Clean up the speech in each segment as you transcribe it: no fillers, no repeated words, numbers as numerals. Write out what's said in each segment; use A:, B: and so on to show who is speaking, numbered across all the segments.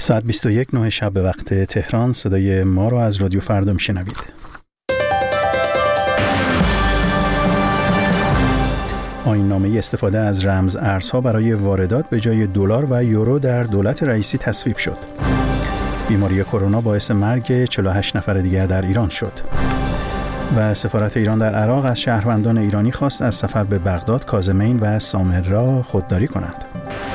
A: ساعت 21 شب به وقت تهران صدای ما رو از رادیو فردا میشنوید. آیین‌نامه استفاده از رمز ارزها برای واردات به جای دلار و یورو در دولت رئیسی تصویب شد. بیماری کرونا باعث مرگ 48 نفر دیگر در ایران شد. و سفارت ایران در عراق از شهروندان ایرانی خواست از سفر به بغداد، کاظمین و سامرا خودداری کنند.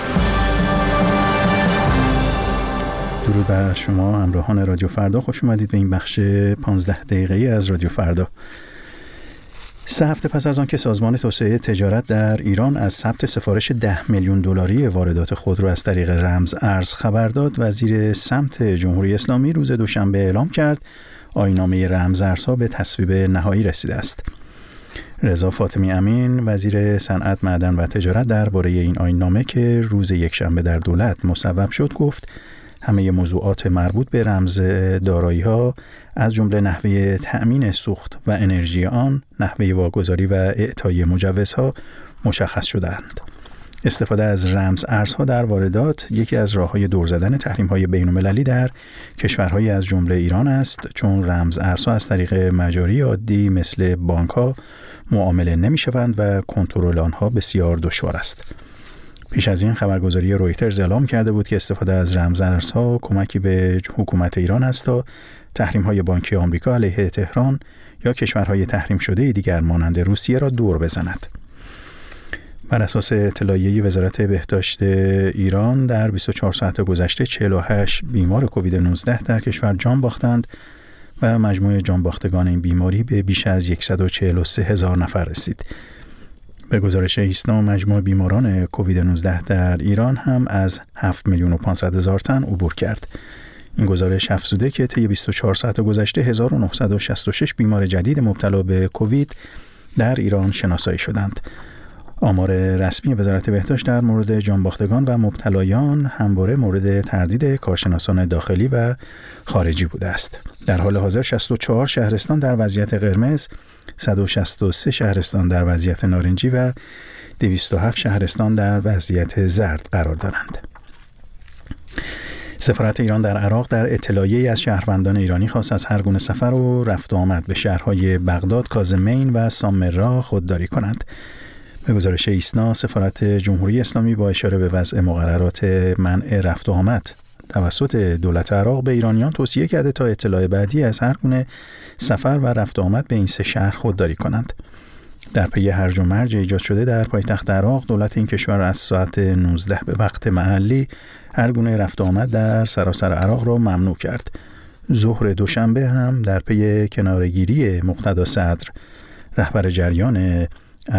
A: درود بر شما همراهان رادیو فردا، خوش اومدید به این بخش 15 دقیقه‌ای از رادیو فردا. 3 هفته پس از آن که سازمان توسعه تجارت در ایران از ثبت سفارش 10 میلیون دلاری واردات خودرو از طریق رمز ارز خبر داد، وزیر سمت جمهوری اسلامی روز دوشنبه اعلام کرد آیین‌نامه رمز ارزها به تصویب نهایی رسیده است. رضا فاطمی امین وزیر صنعت، معدن و تجارت درباره این آیین‌نامه که روز یکشنبه در دولت مصوب شد گفت همه موضوعات مربوط به رمز دارایی‌ها از جمله نحوه تأمین سوخت و انرژی آن، نحوه واگذاری و اعطای مجوزها مشخص شدند. استفاده از رمز ارزها در واردات یکی از راه‌های دور زدن تحریم‌های بین‌المللی در کشورهای از جمله ایران است، چون رمز ارزها از طریق مجاری عادی مثل بانک‌ها معامله نمی‌شوند و کنترل آنها بسیار دشوار است. پیش از این خبرگزاری رویترز اعلام کرده بود که استفاده از رمز ارزها کمکی به حکومت ایران است تا تحریم‌های بانکی آمریکا علیه تهران یا کشورهای تحریم شده دیگر مانند روسیه را دور بزند. بر اساس اطلاعیه وزارت بهداشت ایران در 24 ساعت گذشته 48 بیمار کووید 19 در کشور جان باختند و مجموع جان باختگان این بیماری به بیش از 143,000 نفر رسید. به گزارش ایسنا مجموع بیماران کووید 19 در ایران هم از 7,500,000 تن عبور کرد. این گزارش افزوده که طی 24 ساعت گذشته 1966 بیمار جدید مبتلا به کووید در ایران شناسایی شدند. آمار رسمی وزارت بهداشت در مورد جانباختگان و مبتلایان همواره مورد تردید کارشناسان داخلی و خارجی بوده است. در حال حاضر 64 شهرستان در وضعیت قرمز، 163 شهرستان در وضعیت نارنجی و 207 شهرستان در وضعیت زرد قرار دارند. سفارت ایران در عراق در اطلاعیه‌ای از شهروندان ایرانی خواست از هر گونه سفر و رفت و آمد به شهرهای بغداد، کاظمین و سامرا خودداری کنند. به گزارش ایسنا سفارت جمهوری اسلامی با اشاره به وضع مقررات منع رفت و آمد توسط دولت عراق به ایرانیان توصیه کرده تا اطلاع بعدی از هر گونه سفر و رفت و آمد به این 3 شهر خودداری کنند. در پی هرج و مرج ایجاد شده در پایتخت عراق، دولت این کشور از ساعت 19 به وقت محلی هر گونه رفت و آمد در سراسر عراق را ممنوع کرد. ظهر دوشنبه هم در پی کناره‌گیری مقتدا صدر، رهبر جریان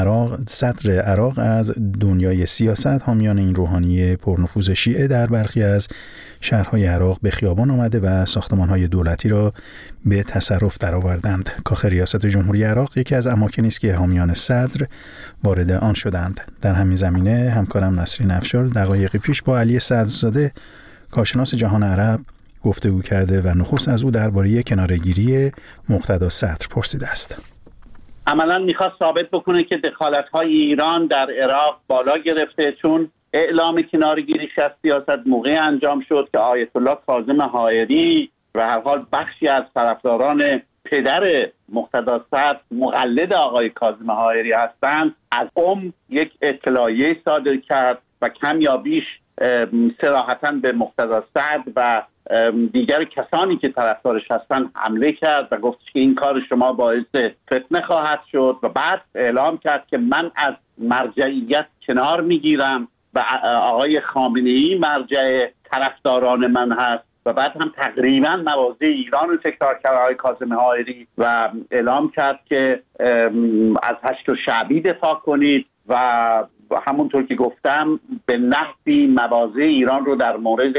A: صدر عراق از دنیای سیاست، حامیان این روحانی پرنفوذ شیعه در برخی از شهرهای عراق به خیابان آمده و ساختمانهای دولتی را به تصرف درآوردند. کاخ ریاست جمهوری عراق یکی از اماکنی است که حامیان صدر وارد آن شدند. در همین زمینه همکارم نسرین افشار دقایقی پیش با علی صدرزاده، کارشناس جهان عرب، گفتگو کرده و نخست از او درباره کناره‌گیری مقتدا صدر پرسیده است.
B: عملاً میخواست ثابت بکنه که دخالت‌های ایران در عراق بالا گرفته، چون اعلام کناره‌گیری از سیاست موقع انجام شد که آیت الله کاظم حائری و هر حال بخشی از طرفداران پدر مقتدا صدر مقلد آقای کاظم حائری هستند، از یک اطلاعیه صادر کرد و کم یا بیش صراحتاً به مقتدا صدر و دیگر کسانی که طرفدارش هستن حمله کرد و گفت که این کار شما باعث فتنه خواهد شد و بعد اعلام کرد که من از مرجعیت کنار میگیرم و آقای خامنه‌ای مرجع طرفداران من هست و بعد هم تقریبا مواضع ایران رو تکرار کرد آقای کاظم حائری و اعلام کرد که از هشت شعبی دفاع کنید و همونطور که گفتم به نحوی مواضع ایران رو در مورد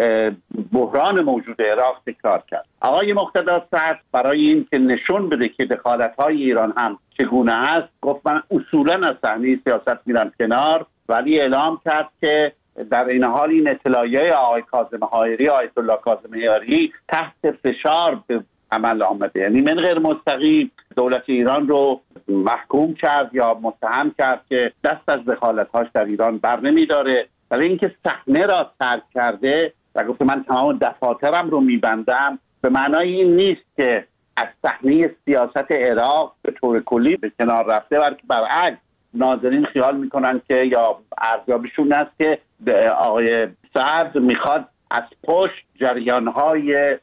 B: بحران موجود عراق تکرار کرد. آقای مقتدا صدر برای این که نشون بده که دخالت‌های ایران هم چگونه است، گفت من اصولاً از صحنه سیاست میرم کنار، ولی اعلام کرد که در این حال این اطلاعیه آقای کاظم حائری، آیت الله کاظم حائری تحت فشار به عمل آمده، یعنی من غیر مستقیم دولت ایران رو محکوم کرد یا متهم کرد که دست از دخالت‌هاش در ایران بر نمی‌داره، ولی اینکه صحنه را ترک کرده و گفته من تمام دفاترم رو میبندم، به معنای این نیست که از صحنه سیاست عراق به طور کلی به کنار رفته، بلکه برعکس ناظرین خیال میکنن که یا ارزیابیشون است که آقای سعد میخواد از پشت جریانهای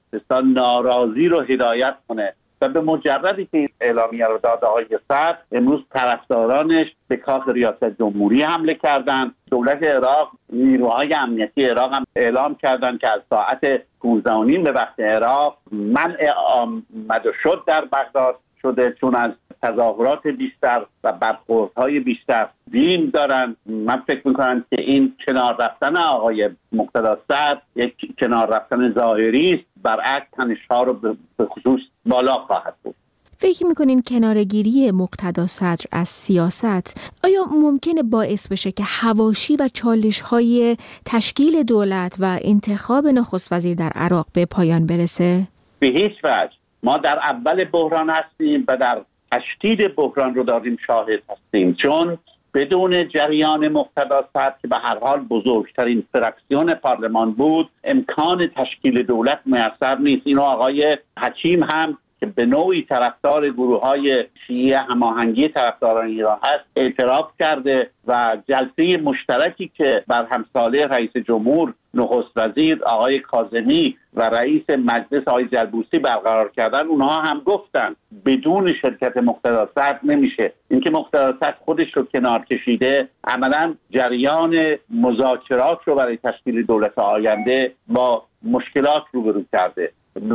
B: ناراضی رو هدایت کنه و به مجردی که این اعلامیه رو داد آقای سعد، امروز طرفدارانش به کاخ ریاست جمهوری حمله کردند. دولت عراق، نیروهای امنیتی عراق هم اعلام کردند که از ساعت 15:30 به وقت عراق منع آمد و شد در بغداد شده، چون از تظاهرات بیشتر و برخوردهای بیشتر بیم دارن. من فکر میکنم که این کنار رفتن آقای مقتدا صدر یک کنار رفتن ظاهری است، برعکس تنش‌ها رو به خصوص بالا خواهد بود.
C: فکر میکنین کنارگیری مقتدا صدر از سیاست آیا ممکنه باعث بشه که حواشی و چالش‌های تشکیل دولت و انتخاب نخست وزیر در عراق به پایان برسه؟
B: به هیچ وجه. ما در اول بحران هستیم و در تشدید بحران رو داریم شاهد هستیم، چون بدون جریان مقتدا صدر که به هر حال بزرگترین فراکسیون پارلمان بود، امکان تشکیل دولت میسر نیست. اینو آقای حکیم هم که به نوعی طرفدار گروه‌های شیعه هماهنگی طرفداران ایران هست اعتراف کرده و جلسه مشترکی که بر همساله رئیس جمهور، نخست وزیر آقای کاظمی و رئیس مجلس آقای جلبوسی برقرار کردن، اونها هم گفتن بدون شرکت مقتدا صدر نمیشه. اینکه مقتدا صدر خودش رو کنار کشیده، عملاً جریان مذاکرات رو برای تشکیل دولت آینده با مشکلات روبرو کرده.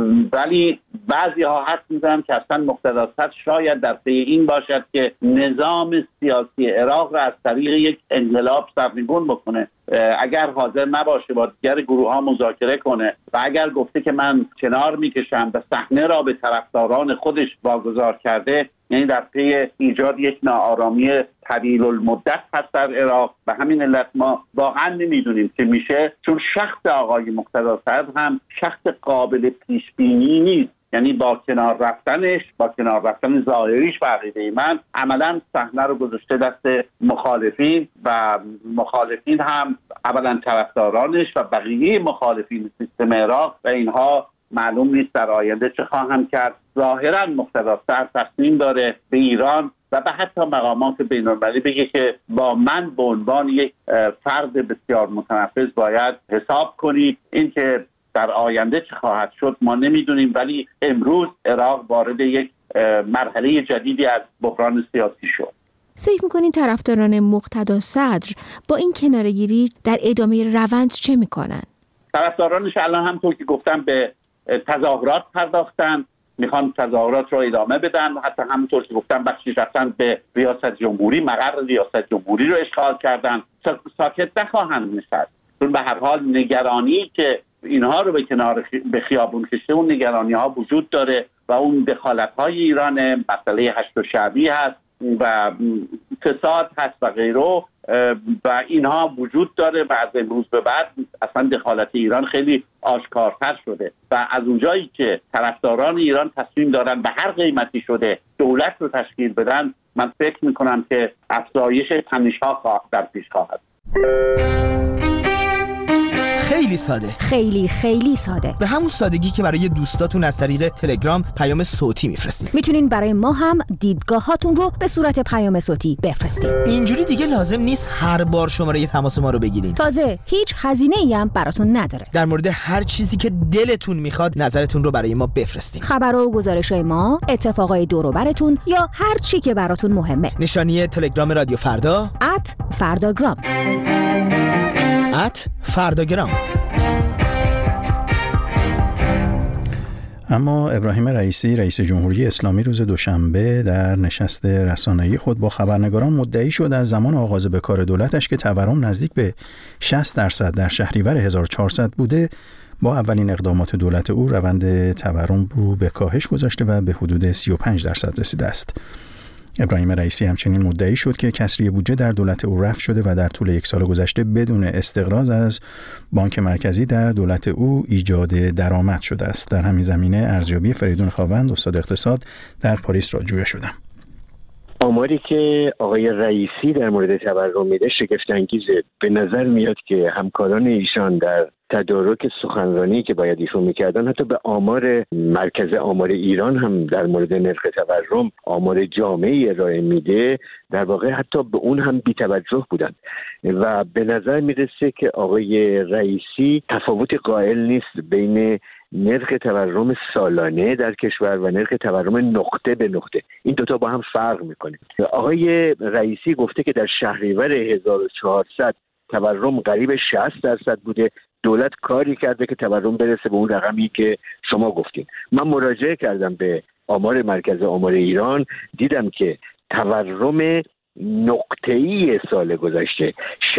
B: ولی بعضی ها حد میزنن که اصلا مقتدا صدر شاید در پی این باشد که نظام سیاسی عراق را از طریق یک انقلاب سرنگون بکنه. اگر حاضر نباشه با دیگر گروه ها مذاکره کنه و اگر گفته که من کنار میکشم و صحنه را به طرفداران خودش واگذار کرده، یعنی در پی ایجاد یک ناآرامی طویل المدت هست در عراق. و همین علت ما واقعا نمیدونیم که میشه، چون شخص آقای مقتدا صدر هم شخص قابل پیش بینی نیست. یعنی با کنار رفتن ظاهریش به عقیده من عملا صحنه رو گذاشته دست مخالفین و مخالفین هم اولا طرفدارانش و بقیه مخالفین سیستم عراق و اینها معلوم نیست در آینده چه خواهند کرد. ظاهرا مقتدا صدر تصمیم داره به ایران و به حتی مقامات بین‌المللی بگه که با من به عنوان یک فرد بسیار متنفذ باید حساب کنید. این که در آینده چه خواهد شد ما نمیدونیم، ولی امروز عراق وارد یک مرحله جدیدی از بحران سیاسی شد.
C: فکر میکنین طرفداران مقتدا صدر با این کناره‌گیری در ادامه روند چه میکنن؟
B: طرفدارانش الان همونطور که گفتم به تظاهرات پرداختن، میخوان تظاهرات رو ادامه بدن. حتی همونطور که گفتم بخشی رفتن به ریاست جمهوری، مقر ریاست جمهوری رو اشغال کردن. ساکت نخواهند نشست، چون به هر حال نگرانی که اینها رو به خیابون کشته، اون نگرانی ها وجود داره و اون دخالت های ایران، مسئله هشت شعبی هست و فساد هست و غیره و اینها وجود داره و از امروز به بعد اصلا دخالت ایران خیلی آشکارتر شده و از اونجایی که طرفداران ایران تصمیم دارن به هر قیمتی شده دولت رو تشکیل بدن، من فکر میکنم که افزایش تنش‌ها در پیش خواهد.
D: خیلی ساده،
E: خیلی ساده،
D: به همون سادگی که برای دوستاتون از طریق تلگرام پیام صوتی میفرستید.
E: میتونین برای ما هم دیدگاهاتون رو به صورت پیام صوتی بفرستید.
D: اینجوری دیگه لازم نیست هر بار شماره تماس ما رو بگیرین.
E: تازه هیچ هزینه‌ای هم براتون نداره.
D: در مورد هر چیزی که دلتون میخواد نظرتون رو برای ما بفرستین.
E: خبرها و گزارش‌های ما، اتفاقای دور و براتون یا هر چی که براتون مهمه.
D: نشانی تلگرام رادیو فردا
E: @فرداگرام.
D: @فرداگرام.
A: اما ابراهیم رئیسی رئیس جمهوری اسلامی روز دوشنبه در نشست رسانه‌ای خود با خبرنگاران مدعی شد از زمان آغاز به کار دولتش که تورم نزدیک به 60% در شهریور 1400 بوده، با اولین اقدامات دولت او روند تورم رو به کاهش گذاشته و به حدود 35% رسیده است. ابراهیم رئیسی همچنین مدعی شد که کسری بودجه در دولت او رفع شده و در طول یک سال گذشته بدون استقراض از بانک مرکزی در دولت او ایجاد درآمد شده است. در همین زمینه ارزیابی فریدون خاوند استاد اقتصاد در پاریس را جویا شدم.
F: آماری که آقای رئیسی در مورد تورم میده شگفت انگیزه. به نظر میاد که همکاران ایشان در تدارک سخنرانی که باید ایشون میکردن، حتی به آمار مرکز آمار ایران هم در مورد نرخ تورم آمار جامعی ارائه میده، در واقع حتی به اون هم بی‌توجه بودن و به نظر میرسه که آقای رئیسی تفاوت قائل نیست بین نرخ تورم سالانه در کشور و نرخ تورم نقطه به نقطه. این دوتا با هم فرق میکنه. آقای رئیسی گفته که در شهریور 1400 تورم قریب 60% بوده. دولت کاری کرده که تورم برسه به اون رقمی که شما گفتین. من مراجعه کردم به آمار مرکز آمار ایران، دیدم که تورم نقطه‌ای سال گذشته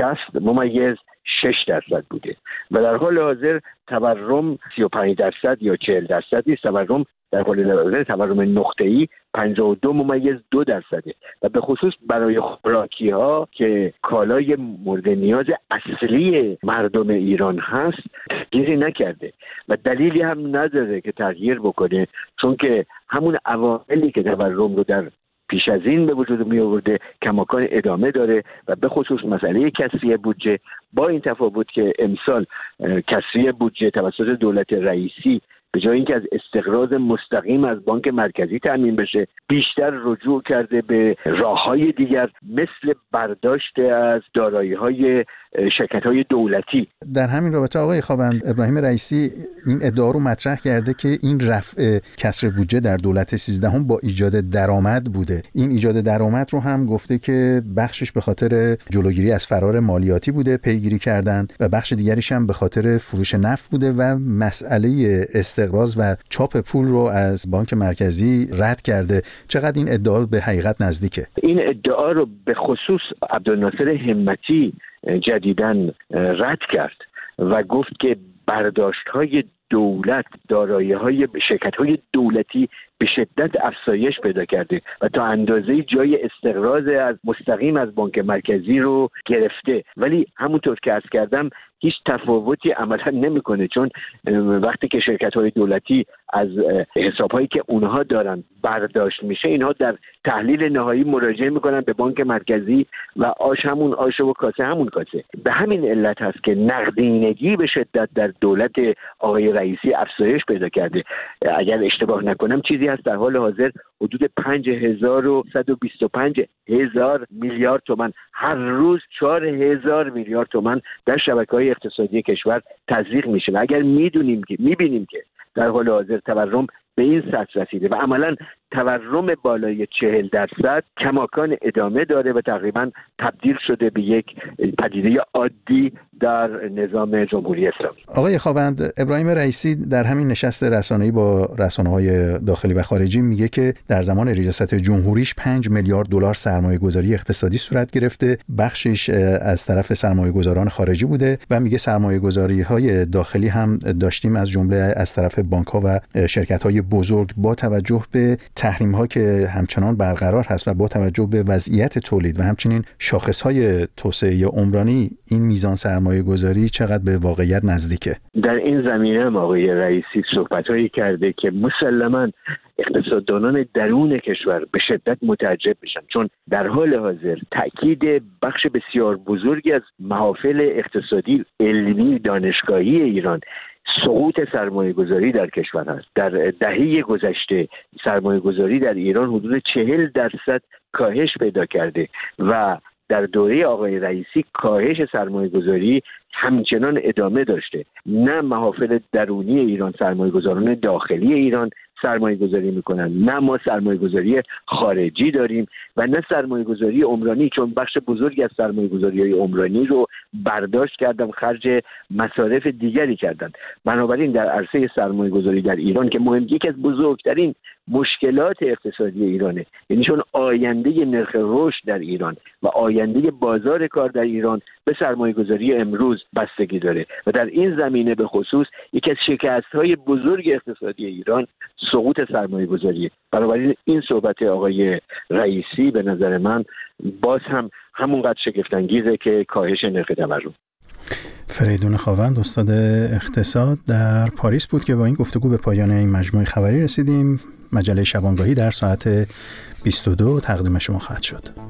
F: 60.6% بوده و در حال حاضر تورم 35% یا 40% نیست. تورم در حال حاضر تورم نقطه‌ای 52.2% و به خصوص برای خوراکی ها که کالای مورد نیاز اصلی مردم ایران هست تغییری نکرده و دلیلی هم نداره که تغییر بکنه، چون که همون عواملی که تورم رو در پیش از این به وجود می آورده کماکان ادامه داره و به خصوص مسئله کسری بودجه، با این تفاوت که امسال کسری بودجه توسط دولت رئیسی به جای اینکه از استقراض مستقیم از بانک مرکزی تامین بشه، بیشتر رجوع کرده به راه‌های دیگر مثل برداشت از دارایی‌های شرکت‌های دولتی.
A: در همین رابطه آقای خاوند، ابراهیم رئیسی این ادعا رو مطرح کرده که این رفع کسر بودجه در دولت 13 با ایجاد درآمد بوده. این ایجاد درآمد رو هم گفته که بخشش به خاطر جلوگیری از فرار مالیاتی بوده پیگیری کردن و بخش دیگریش هم به خاطر فروش نفت بوده و مسئله استقراض و چاپ پول رو از بانک مرکزی رد کرده. چقدر این ادعا به حقیقت نزدیکه؟
F: این ادعا رو به خصوص عبدالناصر همتی جدیداً رد کرد و گفت که برداشت‌های دولت، دارایی‌های شرکت‌های دولتی به شدت افزایش پیدا کرده و تا اندازه جای استقراض از مستقیم از بانک مرکزی رو گرفته، ولی همونطور که عرض کردم هیچ تفاوتی عملا نمیکنه، چون وقتی که شرکت‌های دولتی از حساب‌هایی که اونها دارن برداشت میشه، اینها در تحلیل نهایی مراجعه میکنن به بانک مرکزی و آش همون آش و کاسه همون کاسه. به همین علت هست که نقدینگی به شدت در دولت آقای رئیسی افزایش پیدا کرده. اگر اشتباه نکنم چیزی هست در حال حاضر حدود 5125,000 میلیارد تومان، هر روز 4,000 میلیارد تومان در شبکه‌های اقتصادی کشور تزریق میشه و اگر میبینیم که در حال حاضر تورم به این سطح رسیده و عملاً تورم بالای 40% کماکان ادامه داره و تقریباً تبدیل شده به یک پدیده عادی در نظام جمهوری اسلامی.
A: آقای خاوند، ابراهیم رئیسی در همین نشست رسانه‌ای با رسانه‌های داخلی و خارجی میگه که در زمان ریاست جمهوریش 5 میلیارد دلار سرمایه‌گذاری اقتصادی صورت گرفته، بخشش از طرف سرمایه‌گذاران خارجی بوده و میگه سرمایه‌گذاری‌های داخلی هم داشتیم از جمله از طرف بانک‌ها و شرکت‌های بزرگ. با توجه به تحریم‌ها که همچنان برقرار هست و با توجه به وضعیت تولید و همچنین شاخص‌های توسعه عمرانی، این میزان سرمایه‌گذاری چقدر به واقعیت نزدیکه؟
F: در این زمینه هم آقای رئیسی صحبت‌هایی کرده که مسلماً اقتصاددانان درون کشور به شدت متعجب میشن، چون در حال حاضر تأکید بخش بسیار بزرگی از محافل اقتصادی، علمی، دانشگاهی ایران سقوط سرمایه‌گذاری در کشور است. در دهه گذشته سرمایه‌گذاری در ایران حدود 40% کاهش پیدا کرده و در دوره آقای رئیسی کاهش سرمایه‌گذاری همچنان ادامه داشته. نه محافل درونی ایران، سرمایه‌گذاران داخلی ایران سرمایه‌گذاری میکنن، نه ما سرمایه‌گذاری خارجی داریم و نه سرمایه‌گذاری عمرانی، چون بخش بزرگی از سرمایه‌گذاری‌های عمرانی رو برداشت کردن خرج مصارف دیگری کردن. بنابراین در عرصه سرمایه‌گذاری در ایران که یکی از بزرگترین مشکلات اقتصادی ایرانه، یعنی چون آینده نرخ رشد در ایران و آینده بازار کار در ایران به سرمایه‌گذاری امروز بستگی داره و در این زمینه به خصوص یکی از شکست‌های بزرگ اقتصادی ایران سقوط سرمایه‌گذاریه. بنابراین این صحبت آقای رئیسی به نظر من باز هم همونقدر شگفت‌انگیزه که کاهش نرخ تورم.
A: فریدون خاوند، استاد اقتصاد در پاریس بود که با این گفتگو به پایان این مجموعه خبری رسیدیم. مجله شبانگاهی در ساعت 22 تقدیم شما خواهد شد.